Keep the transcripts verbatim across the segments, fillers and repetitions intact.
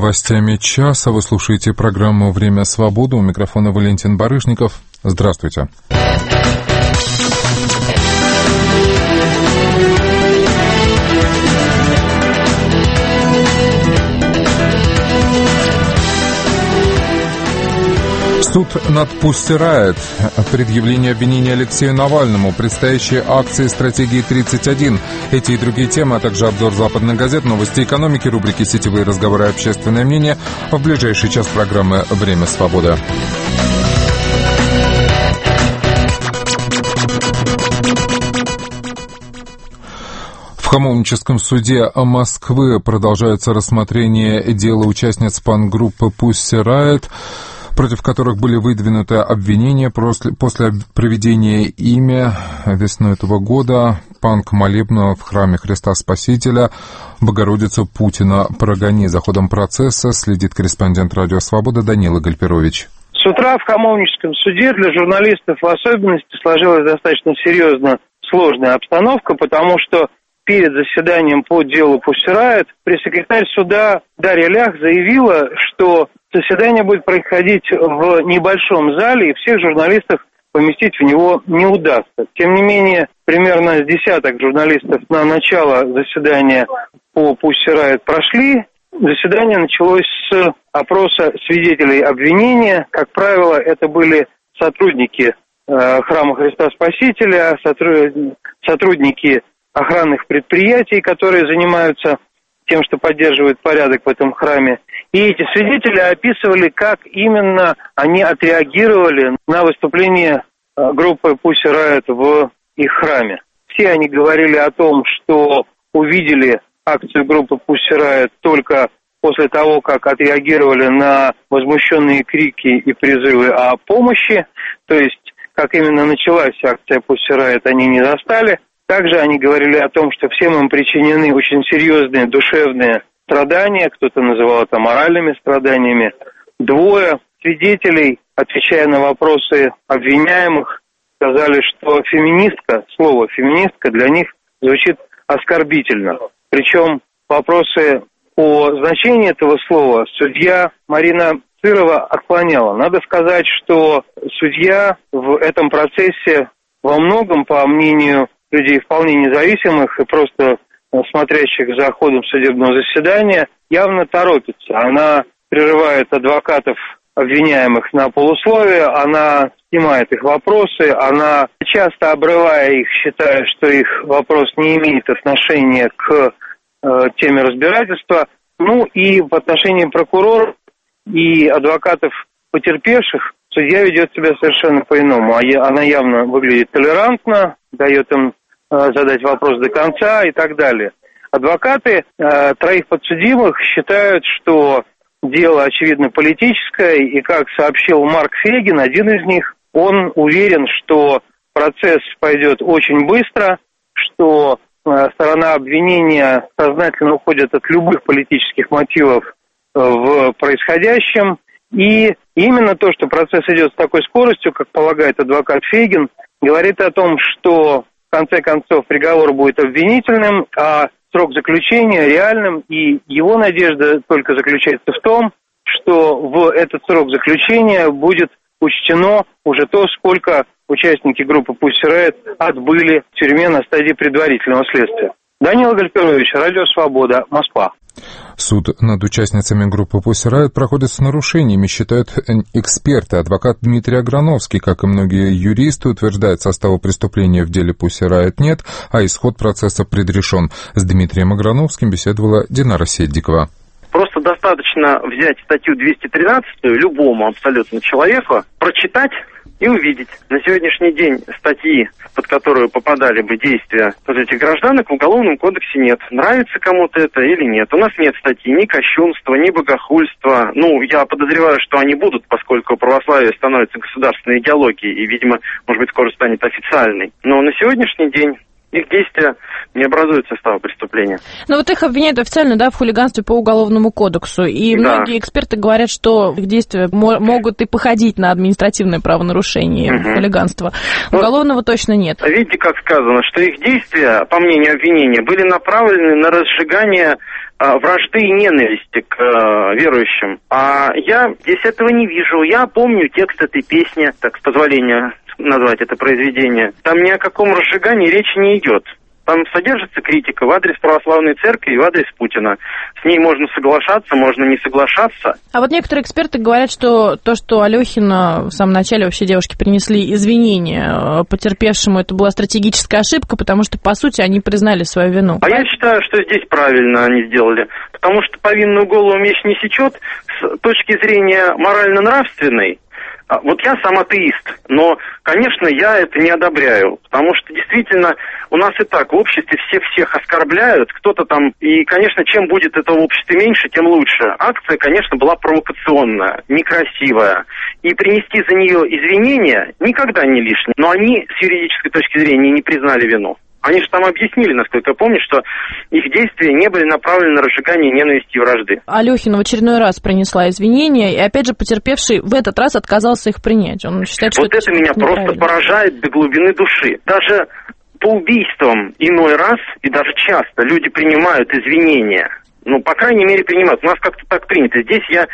новостями часа. Вы слушаете программу «Время свободы». У микрофона Валентин Барышников. Здравствуйте. Суд над Pussy Riot, предъявление обвинения Алексею Навальному, предстоящие акции «Стратегии тридцать один». Эти и другие темы, а также обзор западных газет, новости экономики, рубрики «Сетевые разговоры и общественное мнение» в ближайший час программы «Время свободы». В Хамовническом суде Москвы продолжается рассмотрение дела участниц панк-группы Pussy Riot, против которых были выдвинуты обвинения после, после проведения ими весной этого года панк-молебна в храме Христа Спасителя Богородицу Путина Прогони. За ходом процесса следит корреспондент «Радио Свобода» Данила Гальперович. С утра в Хамовническом суде для журналистов в особенности сложилась достаточно серьезно сложная обстановка, потому что перед заседанием по делу Pussy Riot пресс-секретарь суда Дарья Лях заявила, что заседание будет происходить в небольшом зале, и всех журналистов поместить в него не удастся. Тем не менее, примерно с десяток журналистов на начало заседания по Pussy Riot прошли. Заседание началось с опроса свидетелей обвинения. Как правило, это были сотрудники э, храма Христа Спасителя, сотруд... сотрудники охранных предприятий, которые занимаются тем, что поддерживают порядок в этом храме. И эти свидетели описывали, как именно они отреагировали на выступление группы Pussy Riot в их храме. Все они говорили о том, что увидели акцию группы Pussy Riot только после того, как отреагировали на возмущенные крики и призывы о помощи. То есть, как именно началась акция Pussy Riot, они не застали. Также они говорили о том, что всем им причинены очень серьезные душевные страдания, кто-то называл это моральными страданиями. Двое свидетелей, отвечая на вопросы обвиняемых, сказали, что феминистка, слово феминистка для них звучит оскорбительно. Причем вопросы о значении этого слова судья Марина Цырова отклоняла. Надо сказать, что судья в этом процессе во многом, по мнению людей вполне независимых и просто смотрящих за ходом судебного заседания, явно торопится. Она прерывает адвокатов обвиняемых на полусловие, она снимает их вопросы, она, часто обрывая их, считая, что их вопрос не имеет отношения к э, теме разбирательства. Ну и в отношении прокуроров и адвокатов потерпевших судья ведет себя совершенно по-иному. Она явно выглядит толерантно, дает им задать вопрос до конца и так далее. Адвокаты э, троих подсудимых считают, что дело, очевидно, политическое, и, как сообщил Марк Фейгин, один из них, он уверен, что процесс пойдет очень быстро, что э, сторона обвинения сознательно уходит от любых политических мотивов э, в происходящем, и именно то, что процесс идет с такой скоростью, как полагает адвокат Фейгин, говорит о том, что в конце концов приговор будет обвинительным, а срок заключения реальным, и его надежда только заключается в том, что в этот срок заключения будет учтено уже то, сколько участники группы Pussy Riot отбыли в тюрьме на стадии предварительного следствия. Данила Гальперович, Радио Свобода, Москва. Суд над участницами группы Pussy Riot проходит с нарушениями, считают эксперты. Адвокат Дмитрий Аграновский, как и многие юристы, утверждает, состава преступления в деле Pussy Riot нет, а исход процесса предрешен. С Дмитрием Аграновским беседовала Динара Седдикова. Просто достаточно взять статью двести тринадцатую любому абсолютно человеку, прочитать и увидеть. На сегодняшний день статьи, под которую попадали бы действия вот этих гражданок, в Уголовном кодексе нет. Нравится кому-то это или нет. У нас нет статьи ни кощунства, ни богохульства. Ну, я подозреваю, что они будут, поскольку православие становится государственной идеологией и, видимо, может быть, скоро станет официальной. Но на сегодняшний день их действия не образуют состава преступления. Но вот их обвиняют официально, да, в хулиганстве по Уголовному кодексу. И да. Многие эксперты говорят, что их действия мо- могут и походить на административное правонарушение, угу. хулиганство. Уголовного вот, точно нет. Видите, как сказано, что их действия, по мнению обвинения, были направлены на разжигание вражды и ненависти к э, верующим. А я здесь этого не вижу. Я помню текст этой песни, так, с позволения назвать это произведение. Там ни о каком разжигании речи не идет. Там содержится критика в адрес православной церкви и в адрес Путина. С ней можно соглашаться, можно не соглашаться. А вот некоторые эксперты говорят, что то, что Алёхина в самом начале вообще девушки принесли извинения потерпевшему, это была стратегическая ошибка, потому что, по сути, они признали свою вину. А я считаю, что здесь правильно они сделали. Потому что повинную голову меч не сечет. С точки зрения морально-нравственной, вот я сам атеист, но, конечно, я это не одобряю, потому что действительно у нас и так в обществе все всех оскорбляют, кто-то там, и, конечно, чем будет этого общества меньше, тем лучше. Акция, конечно, была провокационная, некрасивая, и принести за нее извинения никогда не лишнее, но они с юридической точки зрения не признали вину. Они же там объяснили, насколько я помню, что их действия не были направлены на разжигание ненависти и вражды. Алёхина в очередной раз принесла извинения, и опять же потерпевший в этот раз отказался их принять. Он считает, что вот это, это меня просто поражает до глубины души. Даже по убийствам иной раз и даже часто люди принимают извинения. Ну, по крайней мере, принимают. У нас как-то так принято. Здесь я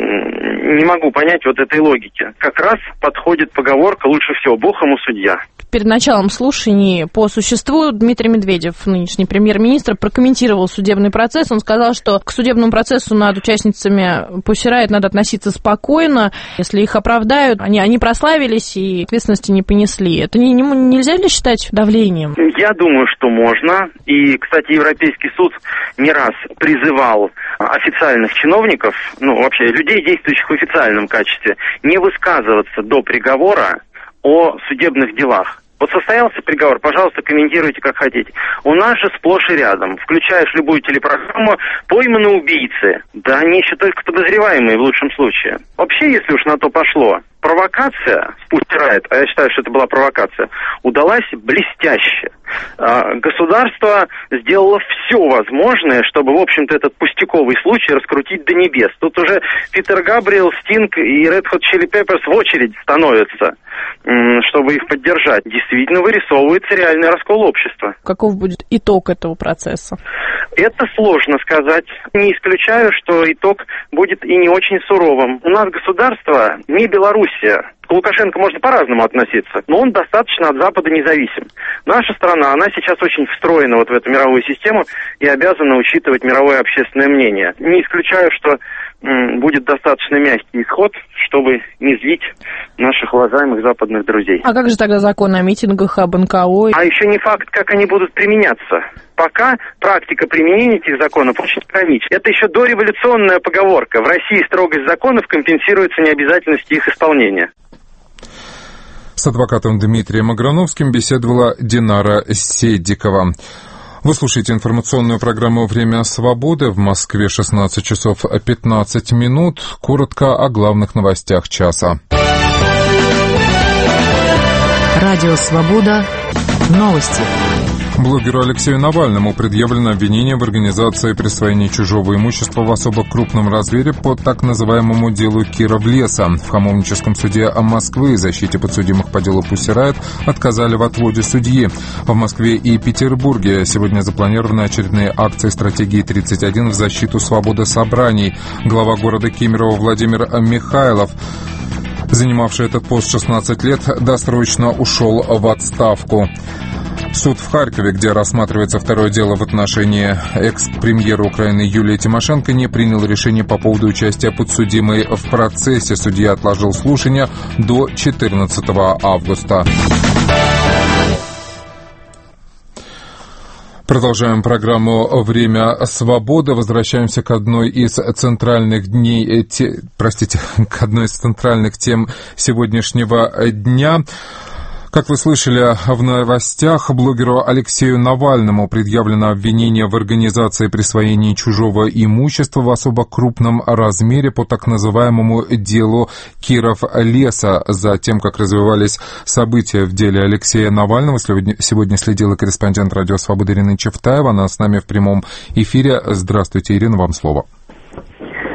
не могу понять вот этой логики. Как раз подходит поговорка «лучше всего Бог ему судья». Перед началом слушаний по существу Дмитрий Медведев, нынешний премьер-министр, прокомментировал судебный процесс. Он сказал, что к судебному процессу над участницами Pussy Riot надо относиться спокойно. Если их оправдают, они, они прославились и ответственности не понесли. Это не, не, нельзя ли считать давлением? Я думаю, что можно. И, кстати, Европейский суд не раз призывал официальных чиновников, ну, вообще людей, действующих в официальном качестве, не высказываться до приговора о судебных делах. Вот состоялся приговор, пожалуйста, комментируйте как хотите. У нас же сплошь и рядом, включаешь любую телепрограмму, пойманы убийцы. Да они еще только подозреваемые в лучшем случае. Вообще, если уж на то пошло, провокация с Pussy Riot, а я считаю, что это была провокация, удалась блестяще. Государство сделало все возможное, чтобы, в общем-то, этот пустяковый случай раскрутить до небес. Тут уже Питер Габриэл, Стинг и Red Hot Chili Peppers в очередь становятся, чтобы их поддержать. Действительно вырисовывается реальный раскол общества. Каков будет итог этого процесса? Это сложно сказать. Не исключаю, что итог будет и не очень суровым. У нас государство не Белоруссия. К Лукашенко можно по-разному относиться, но он достаточно от Запада независим. Наша страна, она сейчас очень встроена вот в эту мировую систему и обязана учитывать мировое общественное мнение. Не исключаю, что м, будет достаточно мягкий исход, чтобы не злить наших уважаемых западных друзей. А как же тогда закон о митингах, об эн ка о? А еще не факт, как они будут применяться. Пока практика применения этих законов очень ограничена. Это еще дореволюционная поговорка. В России строгость законов компенсируется необязательностью их исполнения. С адвокатом Дмитрием Аграновским беседовала Динара Седикова. Вы слушаете информационную программу «Время свободы». В Москве шестнадцать часов пятнадцать минут. Коротко о главных новостях часа. Радио «Свобода». Новости. Блогеру Алексею Навальному предъявлено обвинение в организации присвоения чужого имущества в особо крупном размере по так называемому делу Кировлеса. В Хамовническом суде Москвы защите подсудимых по делу Pussy Riot отказали в отводе судьи. В Москве и Петербурге сегодня запланированы очередные акции стратегии тридцать один в защиту свободы собраний. Глава города Кемерово Владимир Михайлов, занимавший этот пост шестнадцать лет, досрочно ушел в отставку. Суд в Харькове, где рассматривается второе дело в отношении экс-премьера Украины Юлии Тимошенко, не принял решение по поводу участия подсудимой в процессе. Судья отложил слушание до четырнадцатого августа. Продолжаем программу «Время свободы». Возвращаемся к одной из центральных дней, те, простите, к одной из центральных тем сегодняшнего дня. Как вы слышали в новостях, блогеру Алексею Навальному предъявлено обвинение в организации присвоения чужого имущества в особо крупном размере по так называемому делу Кировлеса. За тем, как развивались события в деле Алексея Навального, сегодня следила корреспондент «Радио Свобода» Ирина Чевтаева. Она с нами в прямом эфире. Здравствуйте, Ирина, вам слово.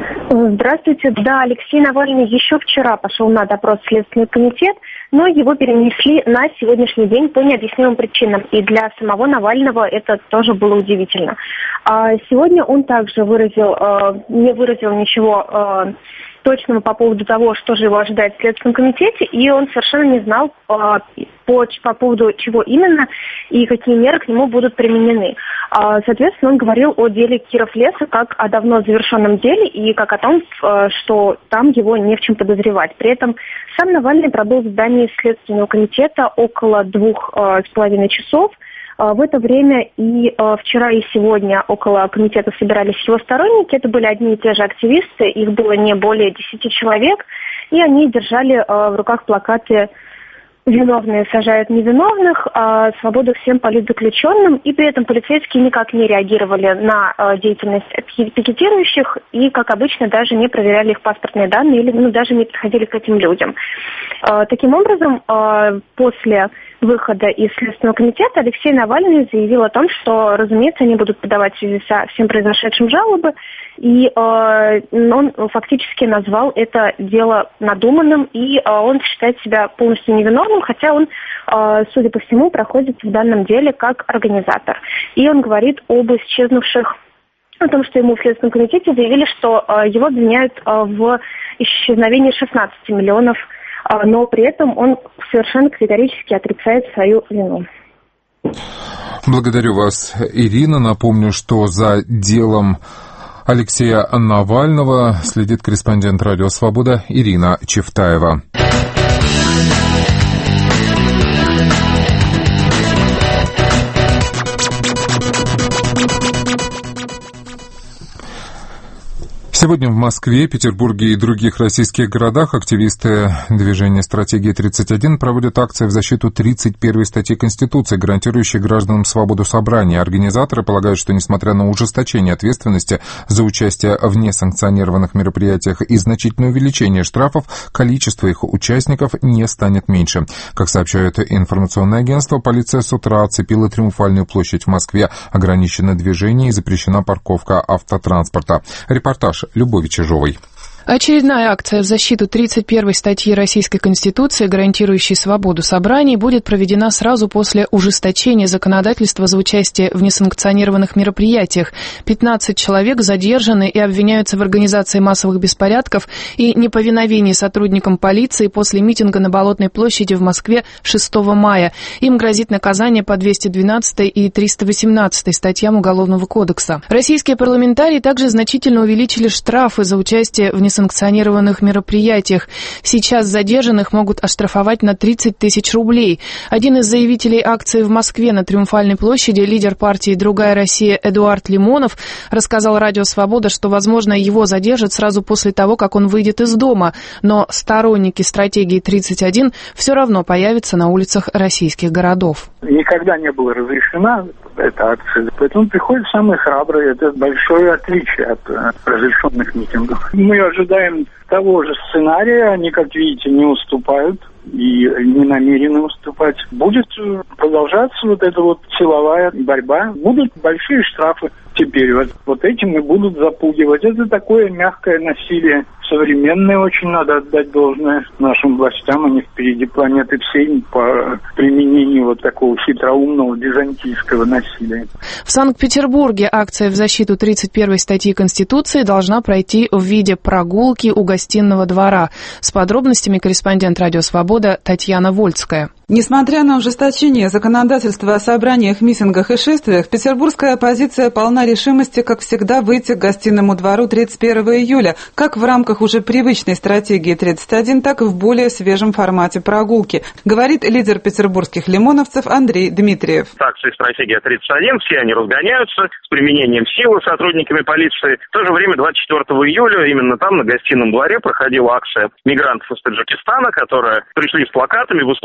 Здравствуйте. Да, Алексей Навальный еще вчера пошел на допрос в Следственный комитет, но его перенесли на сегодняшний день по необъяснимым причинам. И для самого Навального это тоже было удивительно. Сегодня он также выразил, не выразил ничего точного по поводу того, что же его ожидает в Следственном комитете, и он совершенно не знал по, по поводу чего именно и какие меры к нему будут применены. Соответственно, он говорил о деле Киров-Леса как о давно завершенном деле и как о том, что там его не в чем подозревать. При этом сам Навальный пробыл в здании Следственного комитета около двух с половиной часов. В это время и э, вчера, и сегодня около комитета собирались его сторонники. Это были одни и те же активисты, их было не более десяти человек, и они держали э, в руках плакаты «Виновные сажают невиновных», э, «Свободу всем политзаключенным», и при этом полицейские никак не реагировали на э, деятельность пикетирующих и, как обычно, даже не проверяли их паспортные данные или ну, даже не подходили к этим людям. Э, таким образом, э, после выхода из Следственного комитета Алексей Навальный заявил о том, что, разумеется, они будут подавать в связи со всем произошедшим жалобы, и э, он фактически назвал это дело надуманным, и э, он считает себя полностью невиновным, хотя он, э, судя по всему, проходит в данном деле как организатор. И он говорит об исчезнувших, о том, что ему в Следственном комитете заявили, что э, его обвиняют э, в исчезновении шестнадцати миллионов, но при этом он совершенно категорически отрицает свою вину. Благодарю вас, Ирина. Напомню, что за делом Алексея Навального следит корреспондент «Радио Свобода» Ирина Чевтаева. Сегодня в Москве, Петербурге и других российских городах активисты движения «Стратегия тридцать один» проводят акции в защиту тридцать первой статьи Конституции, гарантирующей гражданам свободу собрания. Организаторы полагают, что несмотря на ужесточение ответственности за участие в несанкционированных мероприятиях и значительное увеличение штрафов, количество их участников не станет меньше. Как сообщает информационное агентство, полиция с утра оцепила Триумфальную площадь в Москве, ограничено движение и запрещена парковка автотранспорта. Репортаж Любови Чижовой. Очередная акция в защиту тридцать первой статьи Российской Конституции, гарантирующей свободу собраний, будет проведена сразу после ужесточения законодательства за участие в несанкционированных мероприятиях. пятнадцать человек задержаны и обвиняются в организации массовых беспорядков и неповиновении сотрудникам полиции после митинга на Болотной площади в Москве шестого мая. Им грозит наказание по двести двенадцатой и триста восемнадцатой статьям Уголовного кодекса. Российские парламентарии также значительно увеличили штрафы за участие в несанкционированных санкционированных мероприятиях. Сейчас задержанных могут оштрафовать на тридцать тысяч рублей. Один из заявителей акции в Москве на Триумфальной площади, лидер партии «Другая Россия» Эдуард Лимонов, рассказал «Радио Свобода», что, возможно, его задержат сразу после того, как он выйдет из дома. Но сторонники стратегии тридцать один все равно появятся на улицах российских городов. Никогда не была разрешена эта акция, поэтому приходят самые храбрые. Это большое отличие от разрешенных митингов. Мы ожидаем того же сценария, они, как видите, не уступают и не намерены уступать. Будет продолжаться вот эта вот силовая борьба, будут большие штрафы. Теперь вот, вот этим и будут запугивать. Это такое мягкое насилие, современное, очень надо отдать должное нашим властям. Они впереди планеты всей по применению вот такого хитроумного византийского насилия. В Санкт-Петербурге акция в защиту тридцать первой статьи Конституции должна пройти в виде прогулки у Гостиного двора. С подробностями корреспондент «Радио Свобода» Татьяна Вольская. Несмотря на ужесточение законодательства о собраниях, митингах и шествиях, петербургская оппозиция полна решимости, как всегда, выйти к Гостиному двору тридцать первого июля, как в рамках уже привычной стратегии тридцать один, так и в более свежем формате прогулки, говорит лидер петербургских лимоновцев Андрей Дмитриев. Акции «Стратегия тридцать один», все они разгоняются с применением силы сотрудниками полиции. В то же время двадцать четвёртого июля именно там, на Гостином дворе, проходила акция мигрантов из Таджикистана, которые пришли с плакатами, выступали, их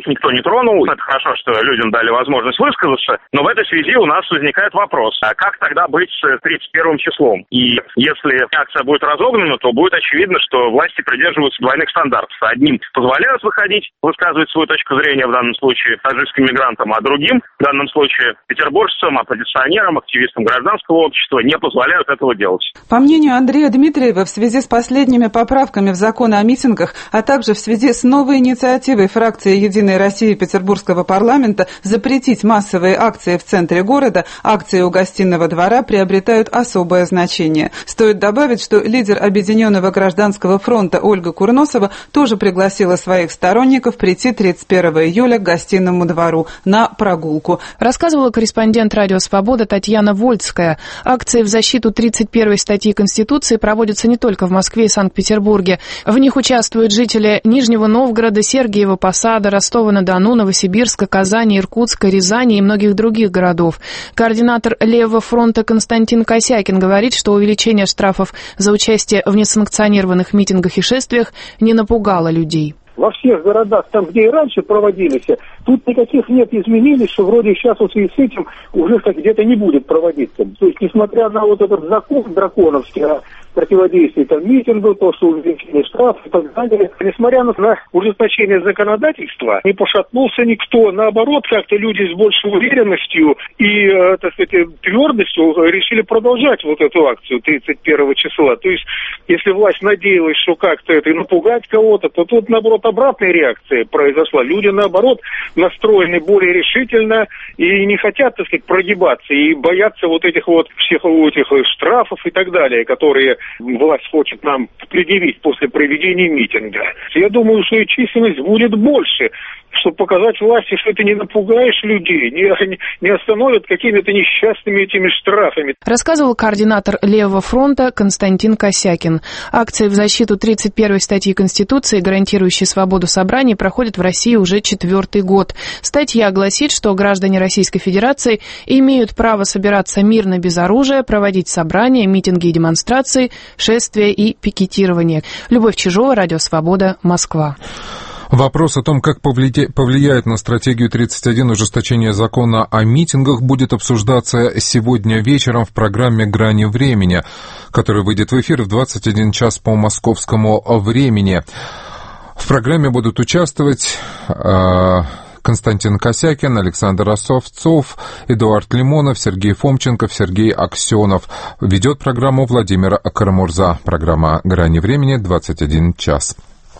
никто не тронул. Это хорошо, что людям дали возможность высказаться, но в этой связи у нас возникает вопрос, а как тогда быть с тридцать первым числом? И если акция будет разогнана, то будет очевидно, что власти придерживаются двойных стандартов. Одним позволяют выходить, высказывать свою точку зрения, в данном случае таджикским мигрантам, а другим, в данном случае петербуржцам, оппозиционерам, активистам гражданского общества не позволяют этого делать. По мнению Андрея Дмитриева, в связи с последними поправками в закон о митингах, а также в связи с новой инициативой фракции «Единой России» Петербургского парламента запретить массовые акции в центре города, акции у Гостиного двора приобретают особое значение. Стоит добавить, что лидер Объединенного гражданского фронта Ольга Курносова тоже пригласила своих сторонников прийти тридцать первого июля к Гостиному двору на прогулку. Рассказывала корреспондент «Радио Свобода» Татьяна Вольцкая. Акции в защиту тридцать первой статьи Конституции проводятся не только в Москве и Санкт-Петербурге. В них участвуют жители Нижнего Новгорода, Сергиева Посада, Ростова-на-Дону, Новосибирска, Казани, Иркутска, Рязани и многих других городов. Координатор Левого фронта Константин Косякин говорит, что увеличение штрафов за участие в несанкционированных митингах и шествиях не напугало людей. Во всех городах, там, где и раньше проводились, тут никаких нет изменений, что вроде сейчас вот в связи с этим уже как где-то не будет проводиться. То есть, несмотря на вот этот закон драконовский о противодействии там, митингу, то, что увеличили штрафы и так далее, несмотря на, на ужесточение законодательства, не пошатнулся никто. Наоборот, как-то люди с большей уверенностью и, э, так сказать, твердостью решили продолжать вот эту акцию тридцать первого числа. То есть, если власть надеялась, что как-то это и напугать кого-то, то тут, наоборот, обратная реакция произошла. Люди, наоборот, настроены более решительно и не хотят, так сказать, прогибаться и боятся вот этих вот всех этих штрафов и так далее, которые власть хочет нам предъявить после проведения митинга. Я думаю, что и численность будет больше, чтобы показать власти, что ты не напугаешь людей, не, не остановят какими-то несчастными этими штрафами. Рассказывал координатор Левого фронта Константин Косякин. Акции в защиту тридцать первой статьи Конституции, гарантирующей свободу собраний, проходят в России уже четвертый год. Статья гласит, что граждане Российской Федерации имеют право собираться мирно без оружия, проводить собрания, митинги и демонстрации, шествия и пикетирование. Любовь Чижова, Радио Свобода, Москва. Вопрос о том, как повлияет на стратегию тридцать один ужесточение закона о митингах, будет обсуждаться сегодня вечером в программе «Грани времени», которая выйдет в эфир в двадцать один час по московскому времени. В программе будут участвовать э, Константин Косякин, Александр Осовцов, Эдуард Лимонов, Сергей Фомченков, Сергей Аксенов. Ведет программу Владимир Карамурза. Программа «Грани времени», двадцать один час.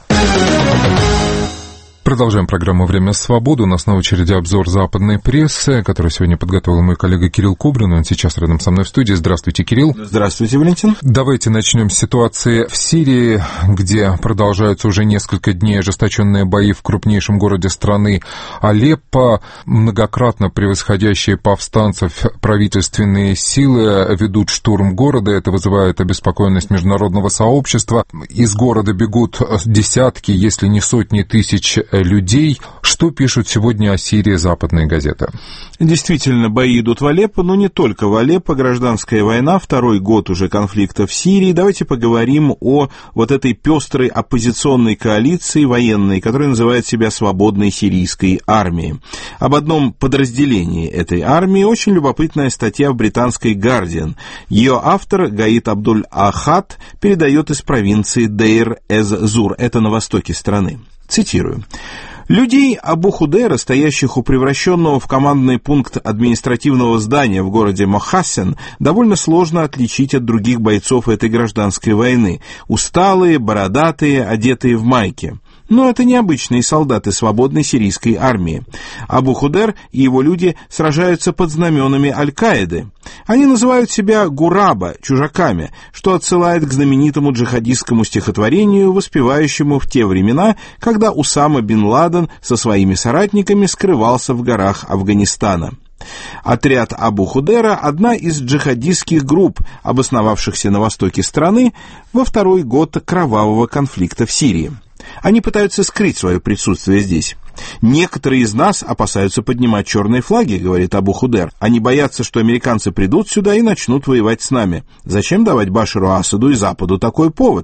Продолжаем программу «Время свободы». У нас на очереди обзор западной прессы, который сегодня подготовил мой коллега Кирилл Кубрин. Он сейчас рядом со мной в студии. Здравствуйте, Кирилл. Здравствуйте, Валентин. Давайте начнем с ситуации в Сирии, где продолжаются уже несколько дней ожесточенные бои в крупнейшем городе страны Алеппо. Многократно превосходящие повстанцев правительственные силы ведут штурм города. Это вызывает обеспокоенность международного сообщества. Из города бегут десятки, если не сотни тысяч людей. Что пишут сегодня о Сирии западные газеты? Действительно, бои идут в Алеппо, но не только в Алеппо. Гражданская война, второй год уже конфликта в Сирии. Давайте поговорим о вот этой пестрой оппозиционной коалиции военной, которая называет себя Свободной сирийской армией. Об одном подразделении этой армии очень любопытная статья в британской «Гардиан». Ее автор Гаит Абдуль-Ахад передает из провинции Дейр-эз-Зур, это на востоке страны. Цитирую. Людей Абу Худейра, стоящих у превращенного в командный пункт административного здания в городе Мохассен, довольно сложно отличить от других бойцов этой гражданской войны. Усталые, бородатые, одетые в майки. Но это необычные солдаты свободной сирийской армии. Абу Худейр и его люди сражаются под знаменами Аль-Каиды. Они называют себя гураба, чужаками, что отсылает к знаменитому джихадистскому стихотворению, воспевающему в те времена, когда Усама бин Ладен со своими соратниками скрывался в горах Афганистана. Отряд Абу Худейра – одна из джихадистских групп, обосновавшихся на востоке страны во второй год кровавого конфликта в Сирии. Они пытаются скрыть свое присутствие здесь. «Некоторые из нас опасаются поднимать черные флаги», — говорит Абу Худейр. «Они боятся, что американцы придут сюда и начнут воевать с нами. Зачем давать Башару Асаду и Западу такой повод?»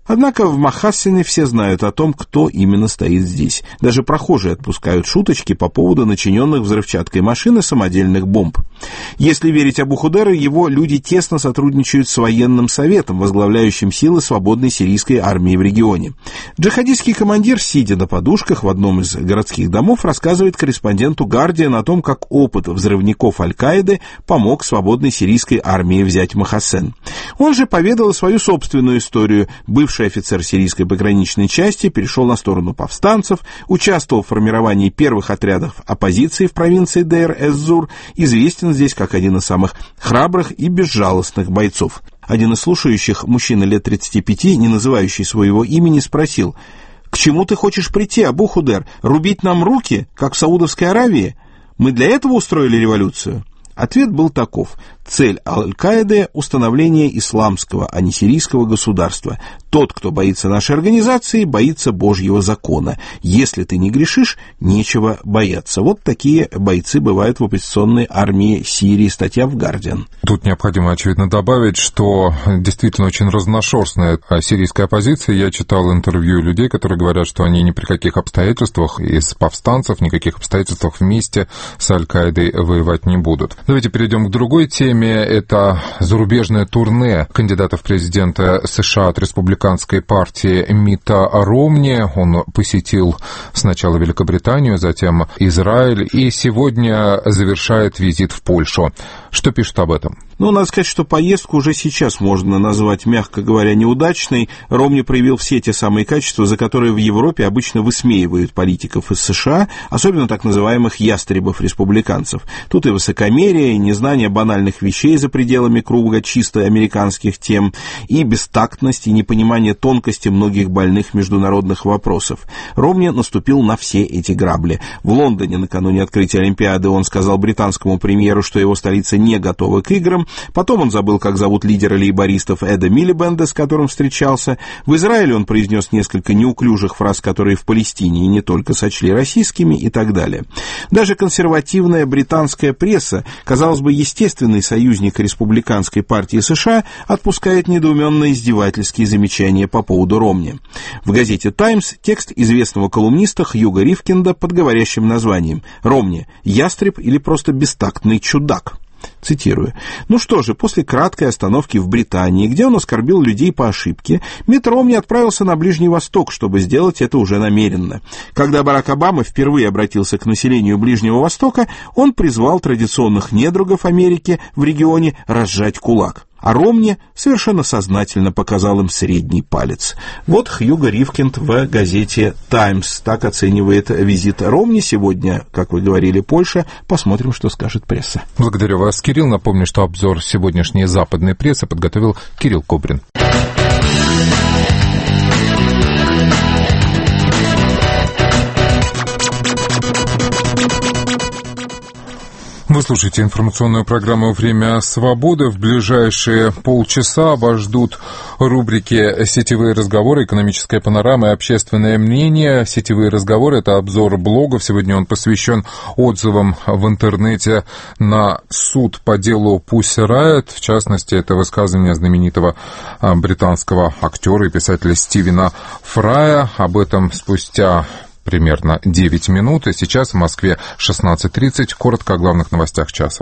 Однако в Махассене все знают о том, кто именно стоит здесь. Даже прохожие отпускают шуточки по поводу начиненных взрывчаткой машин и самодельных бомб. Если верить Абу Худеру, его люди тесно сотрудничают с военным советом, возглавляющим силы свободной сирийской армии в регионе. Джихадистский командир, сидя на подушках в одном из городских домов, рассказывает корреспонденту «Гардиан» о том, как опыт взрывников Аль-Каиды помог свободной сирийской армии взять Махассен. Он же поведал свою собственную историю. Бывший офицер сирийской пограничной части перешел на сторону повстанцев, участвовал в формировании первых отрядов оппозиции в провинции Дейр-эз-Зур, известен здесь как один из самых храбрых и безжалостных бойцов. Один из слушающих, мужчина лет тридцати пяти, не называющий своего имени, спросил: «К чему ты хочешь прийти, Абу Худер? Рубить нам руки, как в Саудовской Аравии? Мы для этого устроили революцию?» Ответ был таков: цель Аль-Каиды – установление исламского, а не сирийского государства. Тот, кто боится нашей организации, боится Божьего закона. Если ты не грешишь, нечего бояться. Вот такие бойцы бывают в оппозиционной армии Сирии. Статья в «Гардиан». Тут необходимо, очевидно, добавить, что действительно очень разношерстная сирийская оппозиция. Я читал интервью людей, которые говорят, что они ни при каких обстоятельствах из повстанцев, ни каких обстоятельствах вместе с Аль-Каидой воевать не будут. Давайте перейдем к другой теме. Это зарубежное турне кандидата в президенты США от республиканской партии Митта Ромни. Он посетил сначала Великобританию, затем Израиль и сегодня завершает визит в Польшу. Что пишут об этом? Ну, надо сказать, что поездку уже сейчас можно назвать, мягко говоря, неудачной. Ромни проявил все те самые качества, за которые в Европе обычно высмеивают политиков из США, особенно так называемых ястребов-республиканцев. Тут и высокомерие, и незнание банальных вещей за пределами круга чисто американских тем, и бестактность, и непонимание тонкости многих больных международных вопросов. Ромни наступил на все эти грабли. В Лондоне накануне открытия Олимпиады он сказал британскому премьеру, что его столица не готова к играм. Потом он забыл, как зовут лидера лейбористов Эда Милибенда, с которым встречался. В Израиле он произнес несколько неуклюжих фраз, которые в Палестине и не только сочли российскими, и так далее. Даже консервативная британская пресса, казалось бы, естественный союзник республиканской партии США, отпускает недоуменные издевательские замечания по поводу Ромни. В газете «Таймс» текст известного колумниста Хьюга Ривкинда под говорящим названием «Ромни. Ястреб или просто бестактный чудак?» Цитирую. «Ну что же, после краткой остановки в Британии, где он оскорбил людей по ошибке, Митт Ромни отправился на Ближний Восток, чтобы сделать это уже намеренно. Когда Барак Обама впервые обратился к населению Ближнего Востока, он призвал традиционных недругов Америки в регионе разжать кулак. А Ромни совершенно сознательно показал им средний палец». Вот Хьюго Ривкинд в газете «Таймс». Так оценивает визит Ромни. Сегодня, как вы говорили, Польша. Посмотрим, что скажет пресса. Благодарю вас, Кирилл. Напомню, что обзор сегодняшней западной прессы подготовил Кирилл Кобрин. Вы слушаете информационную программу «Время свободы». В ближайшие полчаса вас ждут рубрики «Сетевые разговоры», «Экономическая панорама» и «Общественное мнение». Сетевые разговоры – это обзор блогов. Сегодня он посвящен отзывам в интернете на суд по делу Pussy Riot. В частности, это высказывание знаменитого британского актера и писателя Стивена Фрая. Об этом спустя примерно девять минут, и сейчас в Москве шестнадцать тридцать. Коротко о главных новостях часа.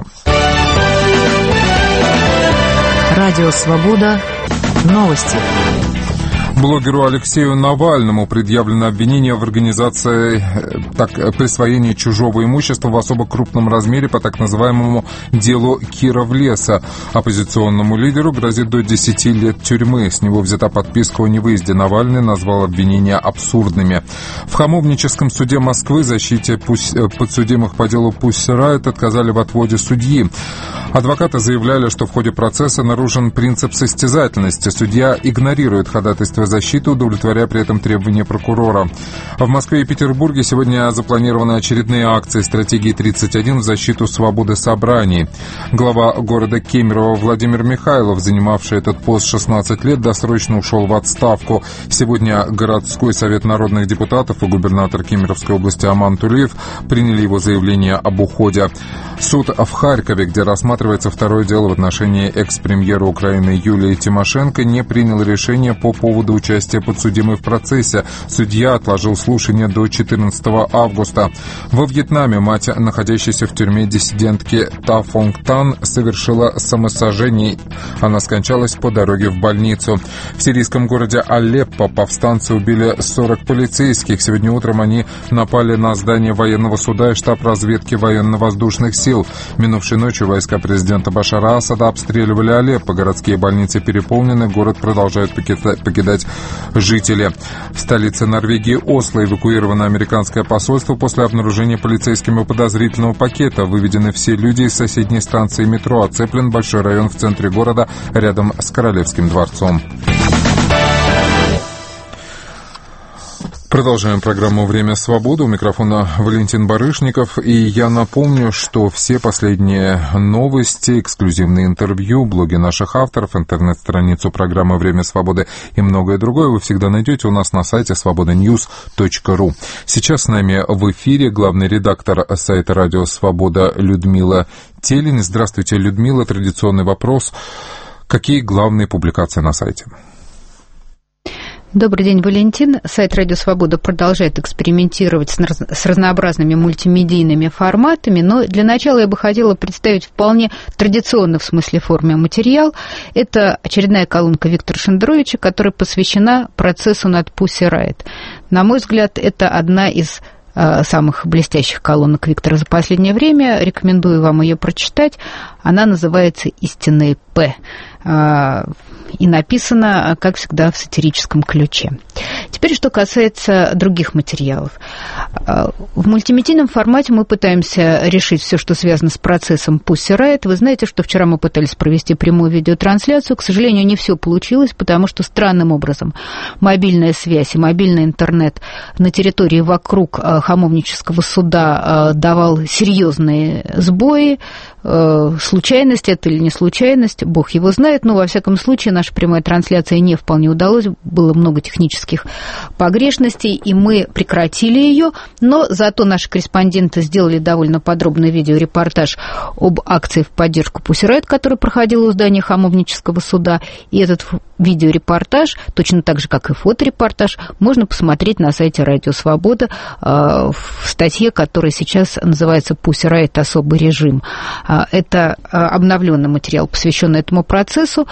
Радио «Свобода». Новости. Блогеру Алексею Навальному предъявлено обвинение в организации так, присвоения чужого имущества в особо крупном размере по так называемому делу Кировлеса. Оппозиционному лидеру грозит до десяти лет тюрьмы. С него взята подписка о невыезде. Навальный назвал обвинения абсурдными. В Хамовническом суде Москвы защите подсудимых по делу Pussy Riot отказали в отводе судьи. Адвокаты заявляли, что в ходе процесса нарушен принцип состязательности. Судья игнорирует ходатайство защиты, удовлетворяя при этом требования прокурора. В Москве и Петербурге сегодня запланированы очередные акции стратегии тридцать один в защиту свободы собраний. Глава города Кемерово Владимир Михайлов, занимавший этот пост шестнадцать лет, досрочно ушел в отставку. Сегодня городской совет народных депутатов и губернатор Кемеровской области Аман Тулиев приняли его заявление об уходе. Суд в Харькове, где рассматривается второе дело в отношении экс-премьера Украины Юлии Тимошенко, не принял решение по поводу участие подсудимой в процессе. Судья отложил слушание до четырнадцатого августа. Во Вьетнаме мать, находящейся в тюрьме диссидентки Та Фонг Тан, совершила самосожжение. Она скончалась по дороге в больницу. В сирийском городе Алеппо повстанцы убили сорок полицейских. Сегодня утром они напали на здание военного суда и штаб разведки военно-воздушных сил. Минувшей ночью войска президента Башара Асада обстреливали Алеппо. Городские больницы переполнены, город продолжают покидать жители. В столице Норвегии Осло эвакуировано американское посольство после обнаружения полицейскими подозрительного пакета. Выведены все люди из соседней станции метро. Оцеплен большой район в центре города рядом с Королевским дворцом. Продолжаем программу «Время свободы». У микрофона Валентин Барышников. И я напомню, что все последние новости, эксклюзивные интервью, блоги наших авторов, интернет-страницу программы «Время свободы» и многое другое вы всегда найдете у нас на сайте свобода ньюс точка ру. Сейчас с нами в эфире главный редактор сайта «Радио Свобода» Людмила Телень. Здравствуйте, Людмила. Традиционный вопрос. Какие главные публикации на сайте? Добрый день, Валентин. Сайт «Радио Свобода» продолжает экспериментировать с, раз... с разнообразными мультимедийными форматами, но для начала я бы хотела представить вполне традиционный в смысле форме материал. Это очередная колонка Виктора Шендеровича, которая посвящена процессу над Pussy Riot. На мой взгляд, это одна из э, самых блестящих колонок Виктора за последнее время. Рекомендую вам ее прочитать. Она называется «Истинные П». И написано, как всегда, в сатирическом ключе. Теперь, что касается других материалов. В мультимедийном формате мы пытаемся решить все, что связано с процессом Pussy Riot. Вы знаете, что вчера мы пытались провести прямую видеотрансляцию. К сожалению, не все получилось, потому что странным образом мобильная связь и мобильный интернет на территории вокруг Хамовнического суда давал серьезные сбои. Случайность это или не случайность, бог его знает, но, во всяком случае, наша прямая трансляция не вполне удалась, было много технических погрешностей, и мы прекратили ее, но зато наши корреспонденты сделали довольно подробный видеорепортаж об акции в поддержку Pussy Riot, которая проходила у здания Хамовнического суда, и этот видеорепортаж, точно так же, как и фоторепортаж, можно посмотреть на сайте «Радио Свобода» в статье, которая сейчас называется «Pussy Riot. Особый режим». Это обновленный материал, посвященный этому процессу.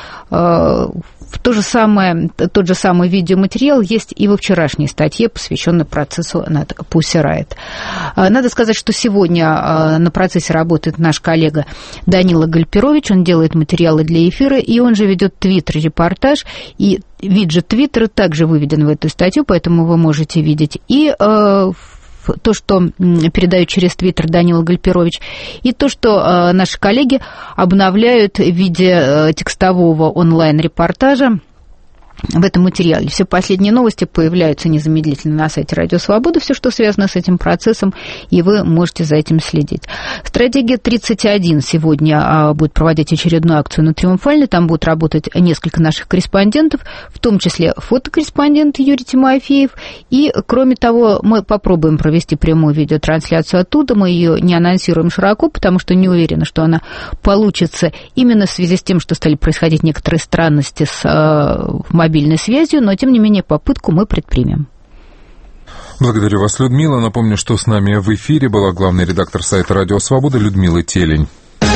То же самое, тот же самый видеоматериал есть и во вчерашней статье, посвященной процессу над Pussy Riot. Надо сказать, что сегодня на процессе работает наш коллега Данила Гальперович. Он делает материалы для эфира, и он же ведет твиттер-репортаж. И виджет твиттера также выведен в эту статью, поэтому вы можете видеть и то, что передают через твиттер Данила Гальперович, и то, что э, наши коллеги обновляют в виде э, текстового онлайн-репортажа в этом материале. Все последние новости появляются незамедлительно на сайте «Радио Свобода», все, что связано с этим процессом, и вы можете за этим следить. Стратегия тридцать один сегодня будет проводить очередную акцию на Триумфальной. Там будут работать несколько наших корреспондентов, в том числе фотокорреспондент Юрий Тимофеев. И, кроме того, мы попробуем провести прямую видеотрансляцию оттуда. Мы ее не анонсируем широко, потому что не уверены, что она получится именно в связи с тем, что стали происходить некоторые странности с мобильной мобильной связью, но, тем не менее, попытку мы предпримем. Благодарю вас, Людмила. Напомню, что с нами в эфире была главный редактор сайта «Радио Свобода» Людмила Телень.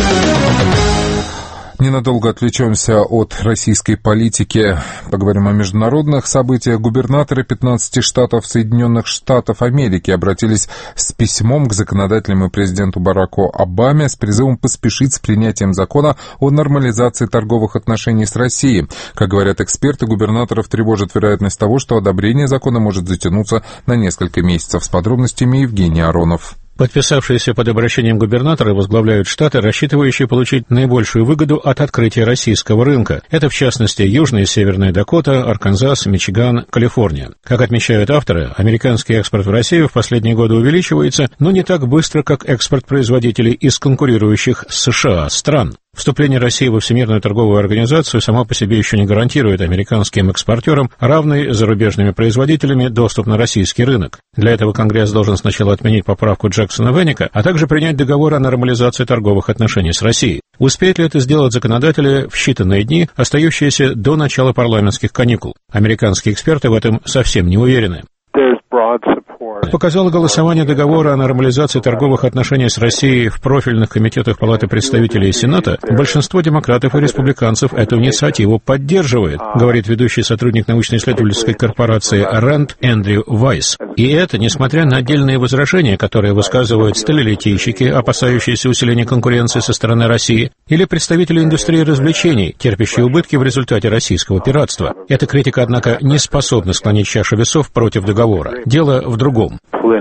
Ненадолго отвлечемся от российской политики. Поговорим о международных событиях. Губернаторы пятнадцати штатов Соединенных Штатов Америки обратились с письмом к законодателям и президенту Бараку Обаме с призывом поспешить с принятием закона о нормализации торговых отношений с Россией. Как говорят эксперты, губернаторов тревожит вероятность того, что одобрение закона может затянуться на несколько месяцев. С подробностями Евгений Аронов. Подписавшиеся под обращением губернаторы возглавляют штаты, рассчитывающие получить наибольшую выгоду от открытия российского рынка. Это, в частности, Южная и Северная Дакота, Арканзас, Мичиган, Калифорния. Как отмечают авторы, американский экспорт в Россию в последние годы увеличивается, но не так быстро, как экспорт производителей из конкурирующих с США стран. Вступление России во Всемирную торговую организацию само по себе еще не гарантирует американским экспортерам, равный зарубежными производителями, доступ на российский рынок. Для этого Конгресс должен сначала отменить поправку Джексона-Веника, а также принять договор о нормализации торговых отношений с Россией. Успеют ли это сделать законодатели в считанные дни, остающиеся до начала парламентских каникул? Американские эксперты в этом совсем не уверены. Как показало голосование договора о нормализации торговых отношений с Россией в профильных комитетах Палаты представителей и Сената, большинство демократов и республиканцев эту инициативу поддерживает, говорит ведущий сотрудник научно-исследовательской корпорации рэнд Эндрю Вайс. И это несмотря на отдельные возражения, которые высказывают сталелитейщики, опасающиеся усиления конкуренции со стороны России, или представители индустрии развлечений, терпящие убытки в результате российского пиратства. Эта критика, однако, не способна склонить чашу весов против договора. Дело в другом.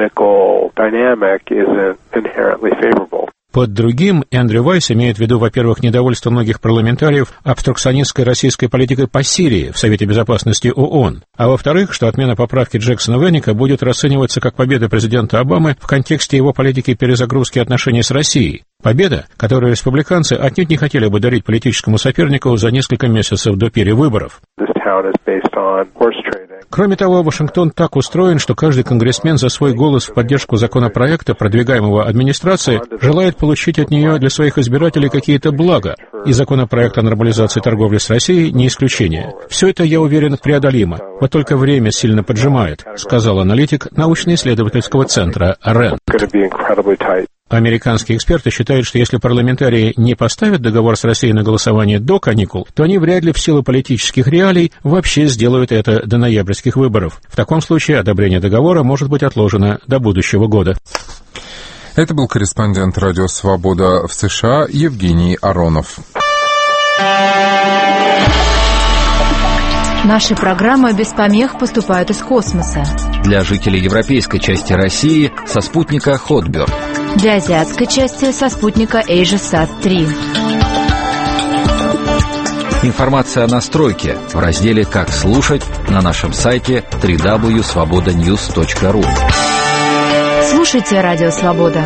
Под другим Эндрю Вайс имеет в виду, во-первых, недовольство многих парламентариев обструкционистской российской политикой по Сирии в Совете Безопасности ООН, а во-вторых, что отмена поправки Джексона-Веника будет расцениваться как победа президента Обамы в контексте его политики перезагрузки отношений с Россией. Победа, которую республиканцы отнюдь не хотели бы дарить политическому сопернику за несколько месяцев до перевыборов. Кроме того, Вашингтон так устроен, что каждый конгрессмен за свой голос в поддержку законопроекта, продвигаемого администрацией, желает получить от нее для своих избирателей какие-то блага, и законопроект о нормализации торговли с Россией не исключение. Все это, я уверен, преодолимо. Вот только время сильно поджимает, сказал аналитик научно-исследовательского центра рэнд. Американские эксперты считают, что если парламентарии не поставят договор с Россией на голосование до каникул, то они вряд ли в силу политических реалий вообще сделают это до ноябрьских выборов. В таком случае одобрение договора может быть отложено до будущего года. Это был корреспондент «Радио Свобода» в США Евгений Аронов. Наши программы без помех поступают из космоса. Для жителей европейской части России со спутника Хотберд. Для азиатской части со спутника AsiaSat три. Информация о настройке в разделе «Как слушать» на нашем сайте дабл ю дабл ю дабл ю точка свобода ньюс точка ру. Слушайте «Радио Свобода».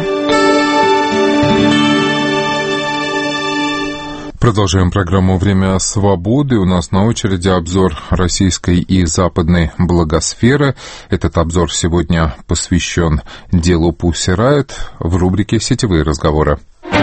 Продолжаем программу «Время свободы». У нас на очереди обзор российской и западной благосферы. Этот обзор сегодня посвящен делу Pussy Riot в рубрике «Сетевые разговоры».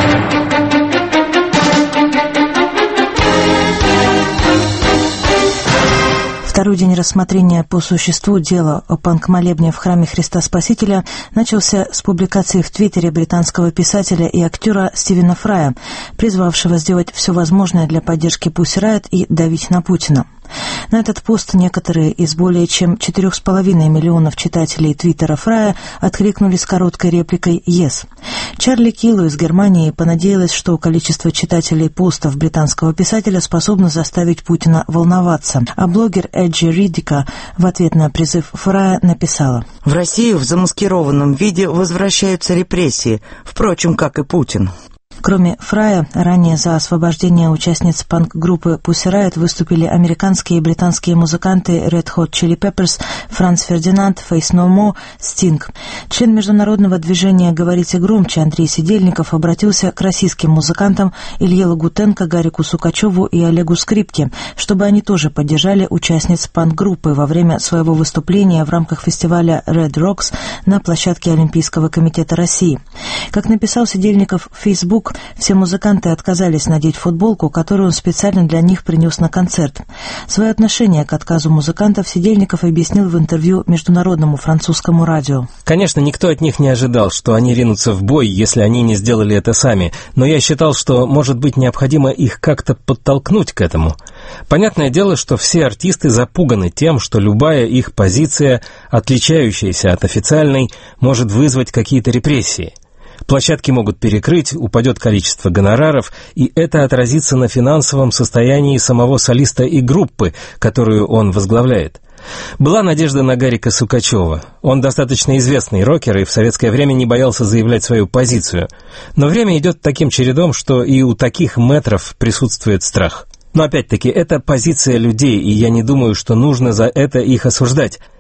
Второй день рассмотрения по существу дела о панк-молебне в храме Христа Спасителя начался с публикации в Твиттере британского писателя и актера Стивена Фрая, призвавшего сделать все возможное для поддержки Pussy Riot и давить на Путина. На этот пост некоторые из более чем четырех с половиной миллионов читателей Твиттера Фрая откликнулись короткой репликой «Yes». Чарли Киллу из Германии понадеялась, что количество читателей постов британского писателя способно заставить Путина волноваться, а блогер Эджи Риддика в ответ на призыв Фрая написала: «В Россию в замаскированном виде возвращаются репрессии, впрочем, как и Путин». Кроме Фрая, ранее за освобождение участниц панк-группы Pussy Riot выступили американские и британские музыканты Red Hot Chili Peppers, Франц Фердинанд, Faith No More, Sting. Член международного движения «Говорите громче» Андрей Сидельников обратился к российским музыкантам Илье Лагутенко, Гарику Сукачеву и Олегу Скрипке, чтобы они тоже поддержали участниц панк-группы во время своего выступления в рамках фестиваля Red Rocks на площадке Олимпийского комитета России. Как написал Сидельников в Facebook, все музыканты отказались надеть футболку, которую он специально для них принес на концерт. Свое отношение к отказу музыкантов Сидельников объяснил в интервью международному французскому радио. Конечно, никто от них не ожидал, что они ринутся в бой, если они не сделали это сами, но я считал, что, может быть, необходимо их как-то подтолкнуть к этому. Понятное дело, что все артисты запуганы тем, что любая их позиция, отличающаяся от официальной, может вызвать какие-то репрессии. Площадки могут перекрыть, упадет количество гонораров, и это отразится на финансовом состоянии самого солиста и группы, которую он возглавляет. Была надежда на Гарика Сукачева. Он достаточно известный рокер и в советское время не боялся заявлять свою позицию. Но время идет таким чередом, что и у таких мэтров присутствует страх. Но опять-таки, это позиция людей, и я не думаю, что нужно за это их осуждать.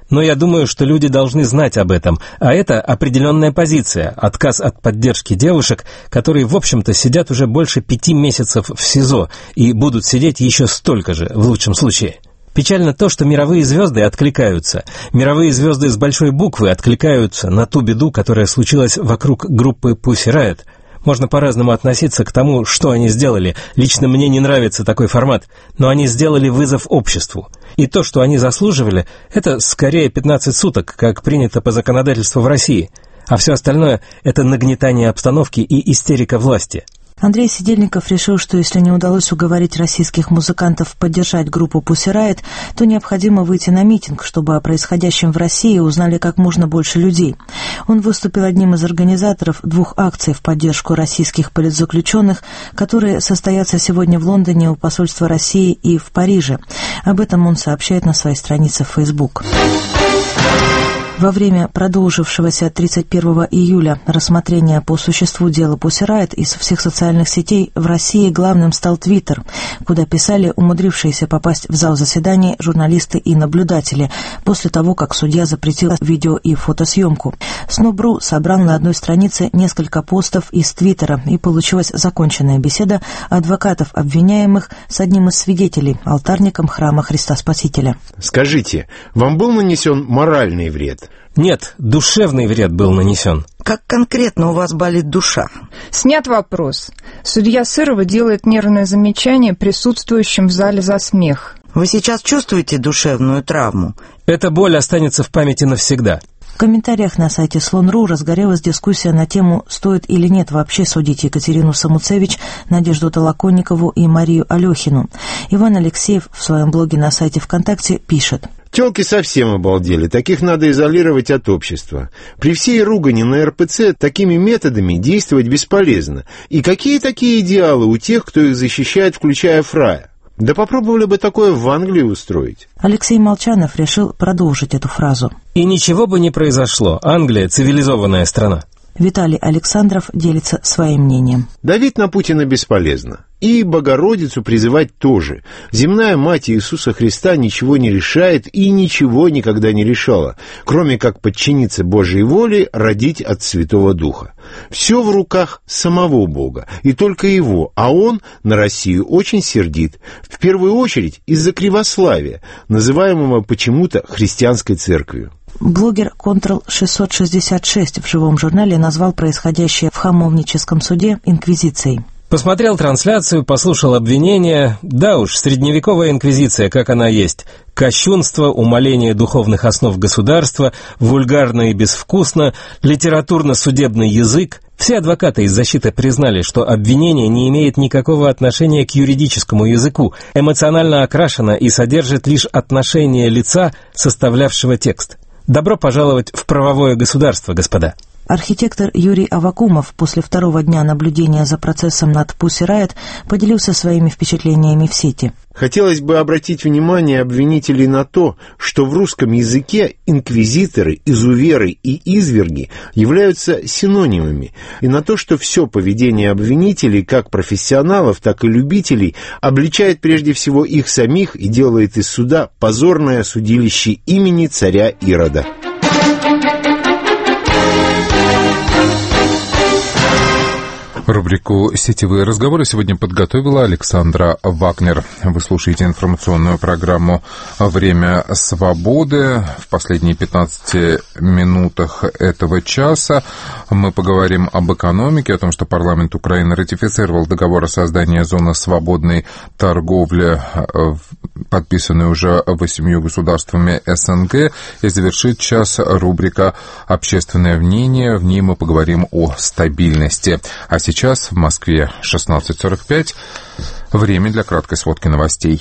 Но я думаю, что люди должны знать об этом, а это определенная позиция, отказ от поддержки девушек, которые, в общем-то, сидят уже больше пяти месяцев в СИЗО и будут сидеть еще столько же, в лучшем случае. Печально то, что мировые звезды откликаются. Мировые звезды с большой буквы откликаются на ту беду, которая случилась вокруг группы Pussy Riot. Можно по-разному относиться к тому, что они сделали. Лично мне не нравится такой формат, но они сделали вызов обществу. И то, что они заслуживали, это скорее пятнадцать суток, как принято по законодательству в России. А все остальное – это нагнетание обстановки и истерика власти. Андрей Сидельников решил, что если не удалось уговорить российских музыкантов поддержать группу Pussy Riot, то необходимо выйти на митинг, чтобы о происходящем в России узнали как можно больше людей. Он выступил одним из организаторов двух акций в поддержку российских политзаключенных, которые состоятся сегодня в Лондоне у посольства России и в Париже. Об этом он сообщает на своей странице в Facebook. Во время продолжившегося тридцать первого июля рассмотрения по существу дела Pussy Riot из всех социальных сетей в России главным стал Твиттер, куда писали умудрившиеся попасть в зал заседаний журналисты и наблюдатели после того, как судья запретил видео и фотосъемку. Снобру собрал на одной странице несколько постов из Твиттера, и получилась законченная беседа адвокатов обвиняемых с одним из свидетелей, алтарником храма Христа Спасителя. Скажите, вам был нанесен моральный вред? Нет, душевный вред был нанесен. Как конкретно у вас болит душа? Снят вопрос. Судья Сырова делает нервное замечание присутствующим в зале за смех. Вы сейчас чувствуете душевную травму? Эта боль останется в памяти навсегда. В комментариях на сайте слон точка ру разгорелась дискуссия на тему, стоит или нет вообще судить Екатерину Самуцевич, Надежду Толоконникову и Марию Алехину. Иван Алексеев в своем блоге на сайте ВКонтакте пишет: Тёлки совсем обалдели, таких надо изолировать от общества. При всей ругани на эр пэ цэ такими методами действовать бесполезно. И какие такие идеалы у тех, кто их защищает, включая Фрая? Да попробовали бы такое в Англии устроить. Алексей Молчанов решил продолжить эту фразу. И ничего бы не произошло. Англия – цивилизованная страна. Виталий Александров делится своим мнением. Давить на Путина бесполезно. И Богородицу призывать тоже. Земная мать Иисуса Христа ничего не решает и ничего никогда не решала, кроме как подчиниться Божьей воле, родить от Святого Духа. Все в руках самого Бога, и только Его, а Он на Россию очень сердит, в первую очередь из-за кривославия, называемого почему-то христианской церковью. Блогер Контрол шестьсот шестьдесят шесть в живом журнале назвал происходящее в хамовническом суде инквизицией. Посмотрел трансляцию, послушал обвинения. Да уж, средневековая инквизиция, как она есть. Кощунство, умаление духовных основ государства, вульгарно и безвкусно, литературно-судебный язык. Все адвокаты из защиты признали, что обвинение не имеет никакого отношения к юридическому языку, эмоционально окрашено и содержит лишь отношение лица, составлявшего текст. Добро пожаловать в правовое государство, господа. Архитектор Юрий Авакумов после второго дня наблюдения за процессом над Pussy Riot поделился своими впечатлениями в сети. Хотелось бы обратить внимание обвинителей на то, что в русском языке инквизиторы, изуверы и изверги являются синонимами, и на то, что все поведение обвинителей, как профессионалов, так и любителей, обличает прежде всего их самих и делает из суда позорное судилище имени царя Ирода. Рубрику «Сетевые разговоры» сегодня подготовила Александра Вагнер. Вы слушаете информационную программу «Время свободы». В последние пятнадцати минутах этого часа мы поговорим об экономике, о том, что парламент Украины ратифицировал договор о создании зоны свободной торговли, подписанный уже восемью государствами эс эн гэ. И завершит час рубрика «Общественное мнение». В ней мы поговорим о стабильности. А сейчас Сейчас в Москве шестнадцать сорок пять. Время для краткой сводки новостей.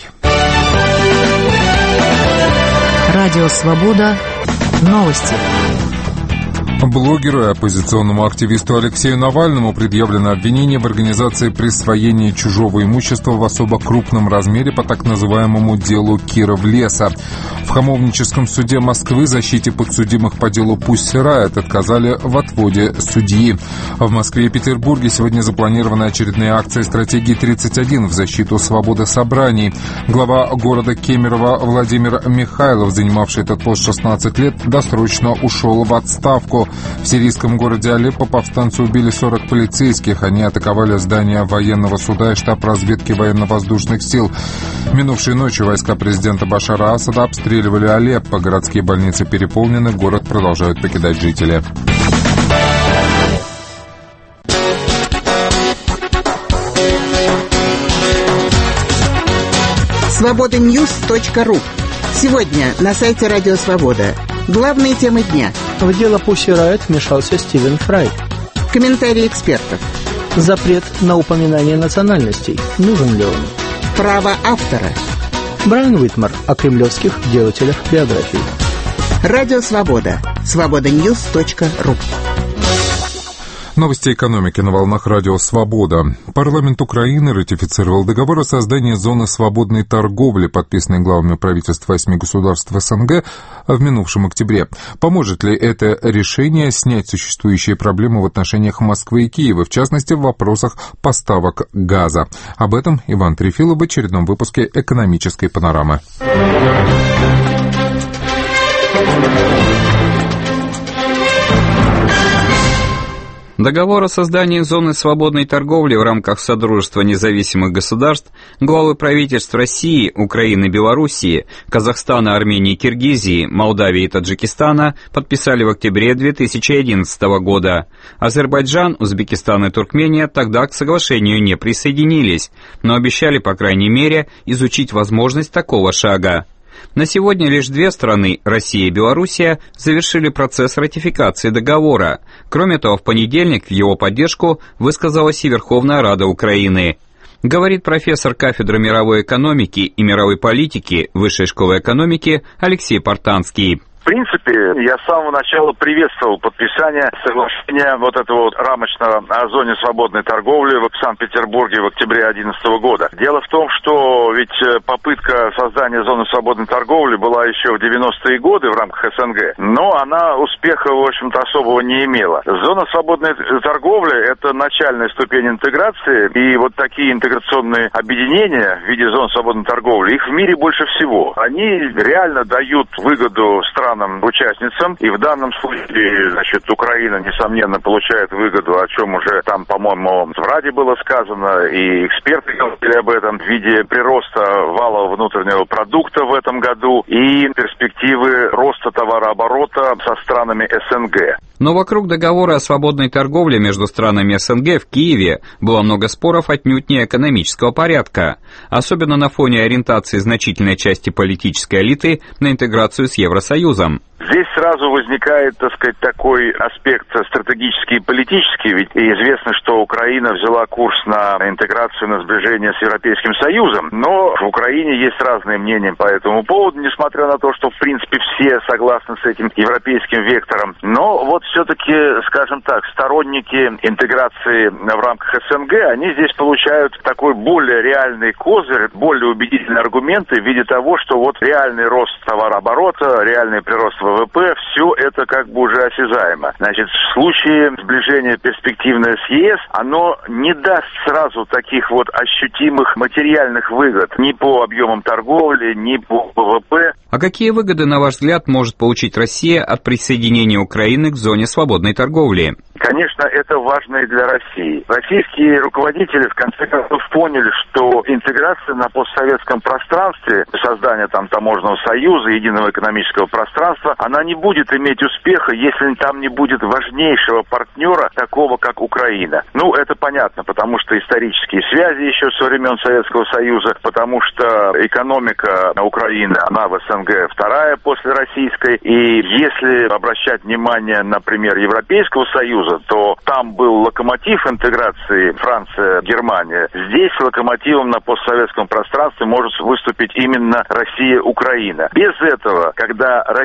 Радио «Свобода». Новости. Блогеру и оппозиционному активисту Алексею Навальному предъявлено обвинение в организации присвоения чужого имущества в особо крупном размере по так называемому делу Киров-Леса. В Хамовническом суде Москвы защите подсудимых по делу Pussy Riot отказали в отводе судьи. В Москве и Петербурге сегодня запланированы очередные акции стратегии тридцать один в защиту свободы собраний. Глава города Кемерово Владимир Михайлов, занимавший этот пост шестнадцать лет, досрочно ушел в отставку. В сирийском городе Алеппо повстанцы убили сорок полицейских. Они атаковали здание военного суда и штаб разведки военно-воздушных сил. Минувшей ночью войска президента Башара Асада обстреливали Алеппо. Городские больницы переполнены, город продолжают покидать жители. свобода ньюс точка ру. Сегодня на сайте Радио Свобода. Главные темы дня. В дело Pussy Riot вмешался Стивен Фрай. Комментарии экспертов. Запрет на упоминание национальностей. Нужен ли он? Право автора. Брайан Уитмар о кремлевских делателях биографии. Радио Свобода. свобода ньюс точка ру. Новости экономики на волнах радио «Свобода». Парламент Украины ратифицировал договор о создании зоны свободной торговли, подписанный главами правительств восьми государств СНГ в минувшем октябре. Поможет ли это решение снять существующие проблемы в отношениях Москвы и Киева, в частности, в вопросах поставок газа? Об этом Иван Трефилов в очередном выпуске «Экономической панорамы». Договор о создании зоны свободной торговли в рамках Содружества независимых государств главы правительств России, Украины, Белоруссии, Казахстана, Армении, Киргизии, Молдавии и Таджикистана подписали в октябре две тысячи одиннадцатого года. Азербайджан, Узбекистан и Туркмения тогда к соглашению не присоединились, но обещали, по крайней мере, изучить возможность такого шага. На сегодня лишь две страны, Россия и Белоруссия, завершили процесс ратификации договора. Кроме того, в понедельник в его поддержку высказалась и Верховная Рада Украины. Говорит профессор кафедры мировой экономики и мировой политики Высшей школы экономики Алексей Портанский. В принципе, я с самого начала приветствовал подписание соглашения вот этого вот рамочного о зоне свободной торговли в Санкт-Петербурге в октябре две тысячи одиннадцатого года. Дело в том, что ведь попытка создания зоны свободной торговли была еще в девяностые годы в рамках СНГ, но она успеха, в общем-то, особого не имела. Зона свободной торговли – это начальная ступень интеграции, и вот такие интеграционные объединения в виде зон свободной торговли, их в мире больше всего. Они реально дают выгоду странам, участницам, и в данном случае, значит, Украина, несомненно, получает выгоду, о чем уже там, по-моему, в Раде было сказано, и эксперты говорили об этом, в виде прироста валового внутреннего продукта в этом году и перспективы роста товарооборота со странами СНГ. Но вокруг договора о свободной торговле между странами СНГ в Киеве было много споров отнюдь не экономического порядка, особенно на фоне ориентации значительной части политической элиты на интеграцию с Евросоюзом. Здесь сразу возникает, так сказать, такой аспект стратегический и политический, ведь известно, что Украина взяла курс на интеграцию, на сближение с Европейским Союзом, но в Украине есть разные мнения по этому поводу, несмотря на то, что, в принципе, все согласны с этим европейским вектором. Но вот все-таки, скажем так, сторонники интеграции в рамках СНГ, они здесь получают такой более реальный козырь, более убедительные аргументы в виде того, что вот реальный рост товарооборота, реальный прирост ВВП, все это как бы уже осязаемо. Значит, в случае сближения перспективное с ЕС, оно не даст сразу таких вот ощутимых материальных выгод ни по объемам торговли, ни по ВВП. А какие выгоды, на ваш взгляд, может получить Россия от присоединения Украины к зоне свободной торговли? Конечно, это важно и для России. Российские руководители в конце концов поняли, что интеграция на постсоветском пространстве, создание там таможенного союза, единого экономического пространства, она не будет иметь успеха, если там не будет важнейшего партнера, такого как Украина. Ну, это понятно, потому что исторические связи еще со времен Советского Союза, потому что экономика Украины, она в СНГ вторая после российской, и если обращать внимание на пример Европейского Союза, то там был локомотив интеграции Франция, Германия. Здесь локомотивом на постсоветском пространстве может выступить именно Россия, Украина. Без этого, когда Россия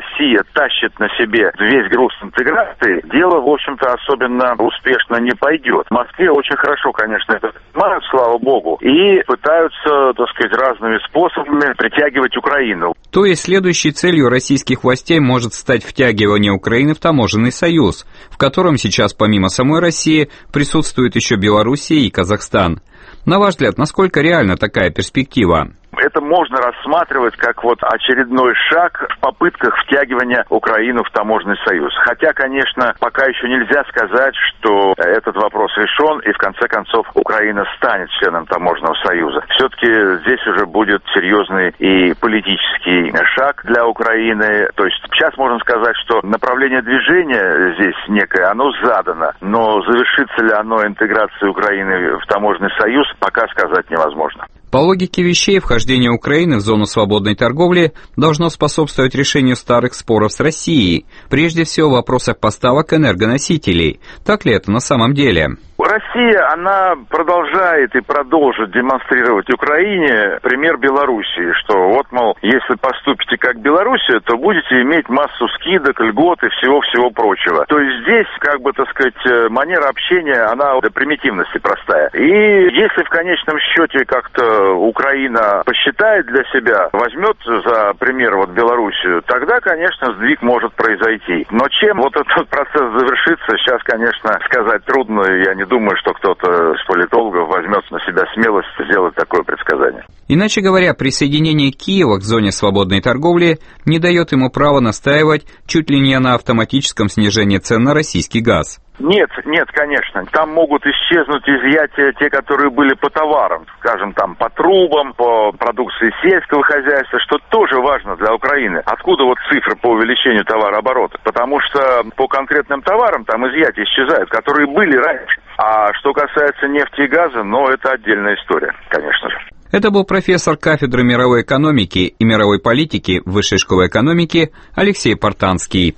тащит на себе весь груз интеграции, дело, в общем-то, особенно успешно не пойдет. В Москве очень хорошо, конечно, это понимают, слава богу, и пытаются, так сказать, разными способами притягивать Украину. То есть следующей целью российских властей может стать втягивание Украины в таможенный союз, в котором сейчас помимо самой России присутствуют еще Белоруссия и Казахстан. На ваш взгляд, насколько реальна такая перспектива? Это можно рассматривать как вот очередной шаг в попытках втягивания Украины в таможенный союз. Хотя, конечно, пока еще нельзя сказать, что этот вопрос решен, и в конце концов Украина станет членом таможенного союза. Все-таки здесь уже будет серьезный и политический шаг для Украины. То есть сейчас можно сказать, что направление движения здесь некое, оно задано, но завершится ли оно интеграцией Украины в таможенный союз, пока сказать невозможно. По логике вещей, вхождение Украины в зону свободной торговли должно способствовать решению старых споров с Россией, прежде всего в вопросах поставок энергоносителей. Так ли это на самом деле? Россия, она продолжает и продолжит демонстрировать Украине пример Белоруссии, что вот, мол, если поступите как Белоруссия, то будете иметь массу скидок, льгот и всего-всего прочего. То есть здесь, как бы, так сказать, манера общения, она до примитивности простая. И если в конечном счете как-то Украина посчитает для себя, возьмет за пример вот Белоруссию, тогда, конечно, сдвиг может произойти. Но чем вот этот процесс завершится, сейчас, конечно, сказать трудно, я не думаю, что кто-то из политологов возьмет на себя смелость сделать такое предсказание. Иначе говоря, присоединение Киева к зоне свободной торговли не дает ему права настаивать чуть ли не на автоматическом снижении цен на российский газ. Нет, нет, конечно. Там могут исчезнуть изъятия те, которые были по товарам, скажем, там по трубам, по продукции сельского хозяйства, что тоже важно для Украины. Откуда вот цифры по увеличению товарооборота? Потому что по конкретным товарам там изъятия исчезают, которые были раньше. А что касается нефти и газа, ну, это отдельная история, конечно же. Это был профессор кафедры мировой экономики и мировой политики Высшей школы экономики Алексей Портанский.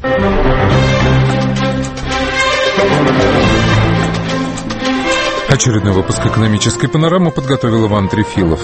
Очередной выпуск «Экономической панорамы» подготовил Иван Трефилов.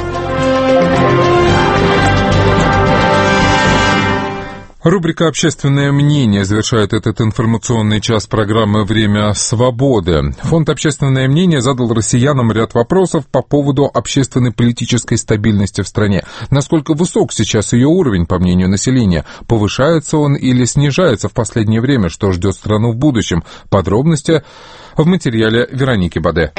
Рубрика «Общественное мнение» завершает этот информационный час программы «Время свободы». Фонд «Общественное мнение» задал россиянам ряд вопросов по поводу общественной политической стабильности в стране. Насколько высок сейчас ее уровень, по мнению населения? Повышается он или снижается в последнее время? Что ждет страну в будущем? Подробности в материале Вероники Баде.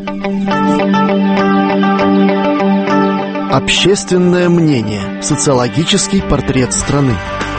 Общественное мнение. Социологический портрет страны.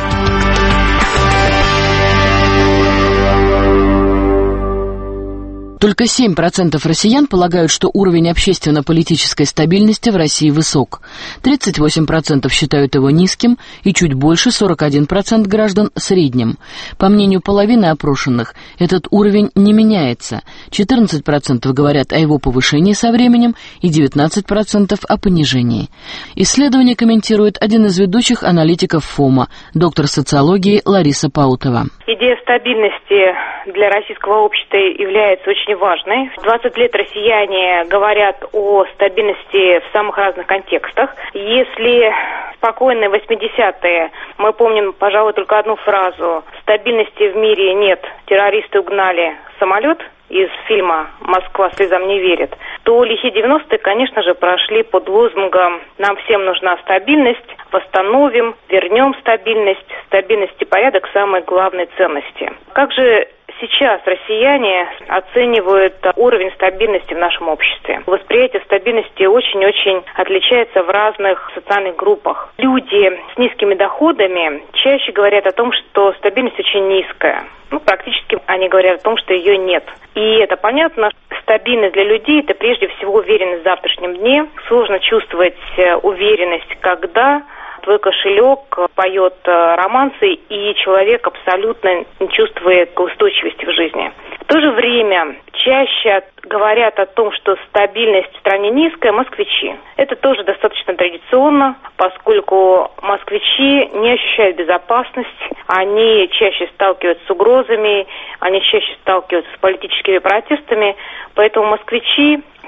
Только семь процентов россиян полагают, что уровень общественно-политической стабильности в России высок. тридцать восемь процентов считают его низким и чуть больше, сорок один процент граждан, средним. По мнению половины опрошенных, этот уровень не меняется. четырнадцать процентов говорят о его повышении со временем и девятнадцать процентов о понижении. Исследование комментирует один из ведущих аналитиков ФОМа, доктор социологии Лариса Паутова. Идея стабильности для российского общества является очень важной. двадцать лет россияне говорят о стабильности в самых разных контекстах. Если спокойные восьмидесятые, мы помним, пожалуй, только одну фразу: «Стабильности в мире нет, террористы угнали самолет», из фильма «Москва слезам не верит», то лихие девяностые, конечно же, прошли под лозунгом «Нам всем нужна стабильность, восстановим, вернем стабильность, стабильность и порядок – самые главные ценности». Как же сейчас россияне оценивают уровень стабильности в нашем обществе? Восприятие стабильности очень-очень отличается в разных социальных группах. Люди с низкими доходами чаще говорят о том, что стабильность очень низкая. Ну, практически они говорят о том, что ее нет. И это понятно. Стабильность для людей – это прежде всего уверенность в завтрашнем дне. Сложно чувствовать уверенность, когда твой кошелек поет романсы, и человек абсолютно не чувствует устойчивости в жизни. В то же время чаще говорят о том, что стабильность в стране низкая, москвичи. Это тоже достаточно традиционно, поскольку москвичи не ощущают безопасность, они чаще сталкиваются с угрозами, они чаще сталкиваются с политическими протестами, поэтому москвичи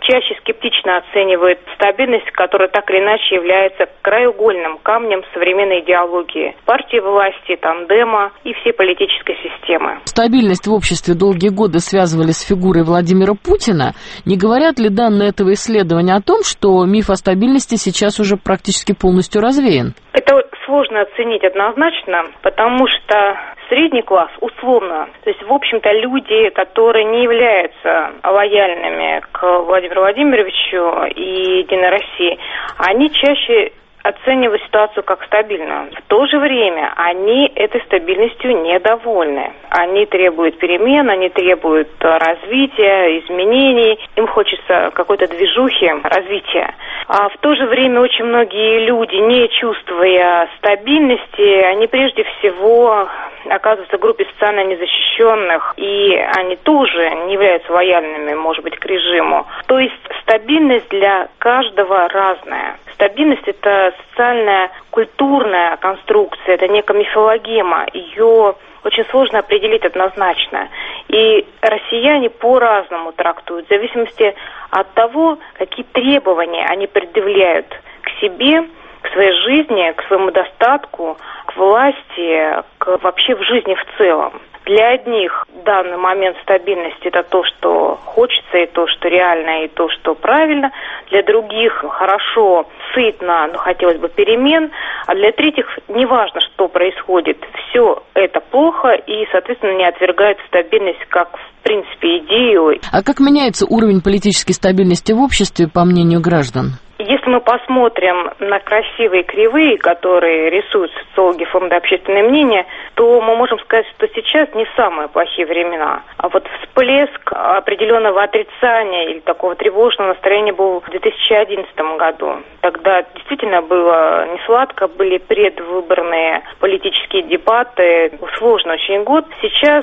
чаще скептично оценивают стабильность, которая так или иначе является краеугольным камнем современной идеологии партии власти, тандема и всей политической системы. Стабильность в обществе долгие годы связывали с фигурой Владимира Путина. Не говорят ли данные этого исследования о том, что миф о стабильности сейчас уже практически полностью развеян? Это сложно оценить однозначно, потому что средний класс, условно, то есть, в общем-то, люди, которые не являются лояльными к Владимиру Владимировичу и Единой России, они чаще оценивают ситуацию как стабильную. В то же время они этой стабильностью недовольны. Они требуют перемен, они требуют развития, изменений. Им хочется какой-то движухи, развития. А в то же время очень многие люди, не чувствуя стабильности, они прежде всего оказываются в группе социально незащищенных, и они тоже не являются лояльными, может быть, к режиму. То есть стабильность для каждого разная. Стабильность – это социальная, культурная конструкция, это некая мифологема. Ее очень сложно определить однозначно. И россияне по-разному трактуют, в зависимости от того, какие требования они предъявляют к себе, к своей жизни, к своему достатку, к власти, к вообще в жизни в целом. Для одних данный момент стабильности – это то, что хочется, и то, что реально, и то, что правильно. Для других хорошо, сытно, но хотелось бы перемен. А для третьих неважно, что происходит. Все это плохо и, соответственно, не отвергают стабильность как, в принципе, идею. А как меняется уровень политической стабильности в обществе, по мнению граждан? Если мы посмотрим на красивые кривые, которые рисуют социологи Фонда «Общественное мнение», то мы можем сказать, что сейчас не самые плохие времена. А вот всплеск определенного отрицания или такого тревожного настроения был в две тысячи одиннадцатом году. Тогда действительно было несладко, были предвыборные политические дебаты. Сложный очень год. Сейчас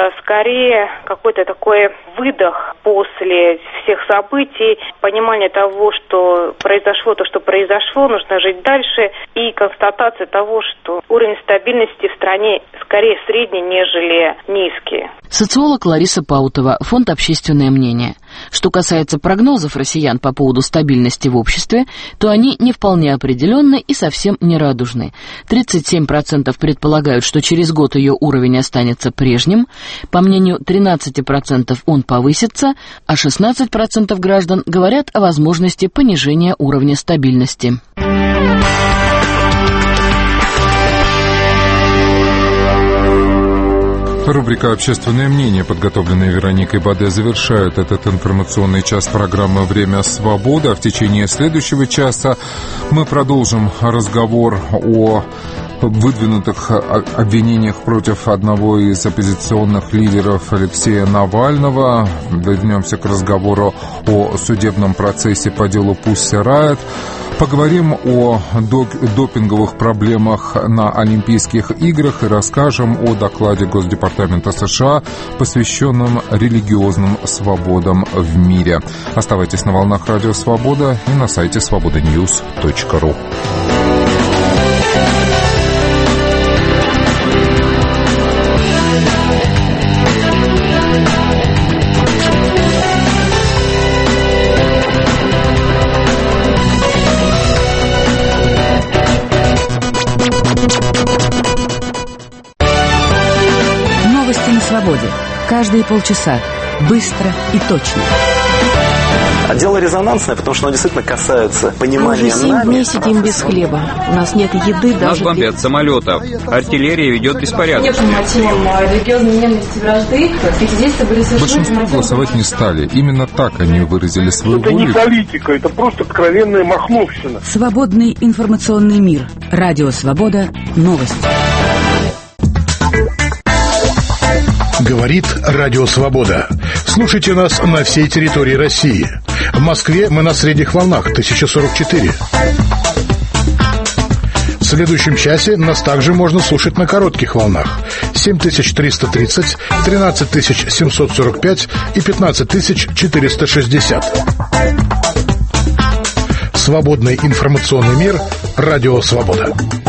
скорее какой-то такой выдох после всех событий, понимание того, что произошло то, что произошло, нужно жить дальше, и констатация того, что уровень стабильности в стране скорее средний, нежели низкий. Социолог Лариса Паутова, Фонд «Общественное мнение». Что касается прогнозов россиян по поводу стабильности в обществе, то они не вполне определенны и совсем не радужны. тридцать семь процентов предполагают, что через год ее уровень останется прежним, по мнению тринадцати процентов он повысится, а шестнадцать процентов граждан говорят о возможности понижения уровня стабильности. Рубрика «Общественное мнение», подготовленная Вероникой Баде, завершает этот информационный час программы «Время свободы». А в течение следующего часа мы продолжим разговор о выдвинутых обвинениях против одного из оппозиционных лидеров Алексея Навального. Вернемся к разговору о судебном процессе по делу Pussy Riot. Поговорим о допинговых проблемах на Олимпийских играх и расскажем о докладе Госдепартамента США, посвященном религиозным свободам в мире. Оставайтесь на волнах Радио Свобода и на сайте свобода ньюс точка ру. Свободе. Каждые полчаса. Быстро и точно. А дело резонансное, потому что оно действительно касается понимания Мы уже семь нами. дней сидим без хлеба. У нас нет еды даже... Нас бомбят самолетов. Артиллерия ведет беспорядок. Нет мотивом религиозной ненависти, вражды. Эти действия были совершены... Большинство голосовать не стали. Именно так они выразили свою это волю. Это не политика, это просто откровенная махновщина. Свободный информационный мир. Радио Свобода. Новости. Говорит Радио Свобода. Слушайте нас на всей территории России. В Москве мы на средних волнах тысяча сорок четыре. В следующем часе нас также можно слушать на коротких волнах семь тысяч триста тридцать, тринадцать тысяч семьсот сорок пять и пятнадцать тысяч четыреста шестьдесят. Свободный информационный мир. Радио Свобода.